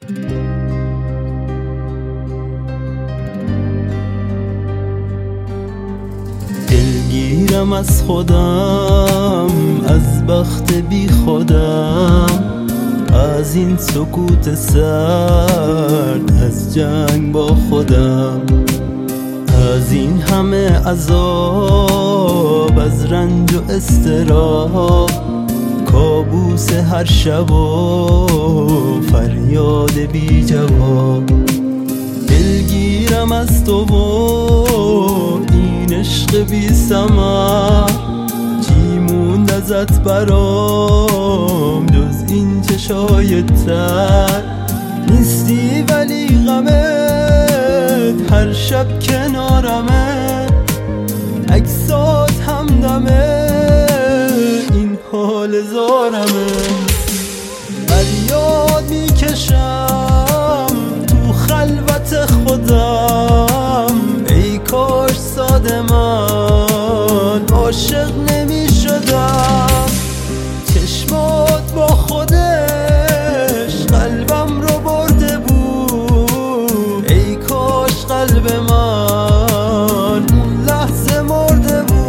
دلگیرم از خودم، از بخت بی خودم، از این سکوت سرد، از جنگ با خودم، از این همه عذاب، از رنج و اضطراب، کابوس هر شب و فریاد بی جواب. دلگیرم از تو و این عشق بی ثمر، چی موند ازت برام جز این چشای تر؟ نیستی ولی غمت هر شب کنارمه، عکسات همدمه، این حال زارمه. فریاد میکشم تو خلوت خودم، ای کاش ساده من عاشق نمیشدم. چشمات با خودش قلبم رو برده بود، ای کاش قلب من اون لحظه مرده بود.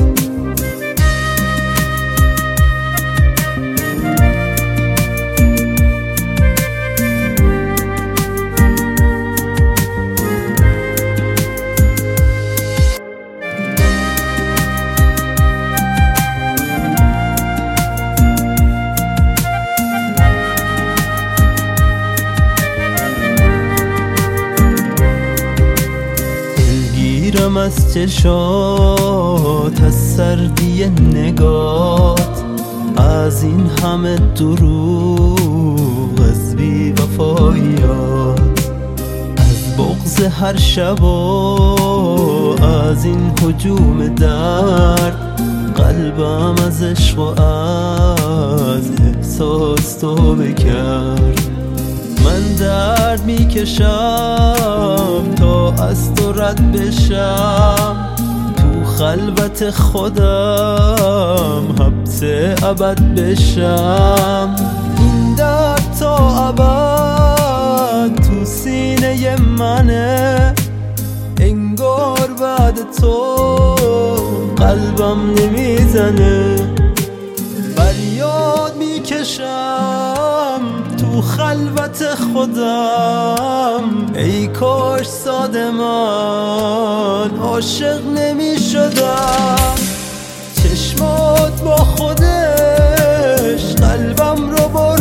دلگیرم از چشات، از سردی نگات، از این همه دروغ، از بی وفاییات، از بغض هر شب و از این هجوم درد. قلبم از عشق و از احساس تو بکرد. من درد میکشم تا از تو رد بشم، تو خلوت خودم حبس ابد بشم. این درد تا ابد تو سینه منه، انگار بعد تو قلبم نمیزنه. فریاد میکشم تو خلوت خودم، ای کاش ساده من عاشق نمیشدم. چشمات با خودش قلبم رو برد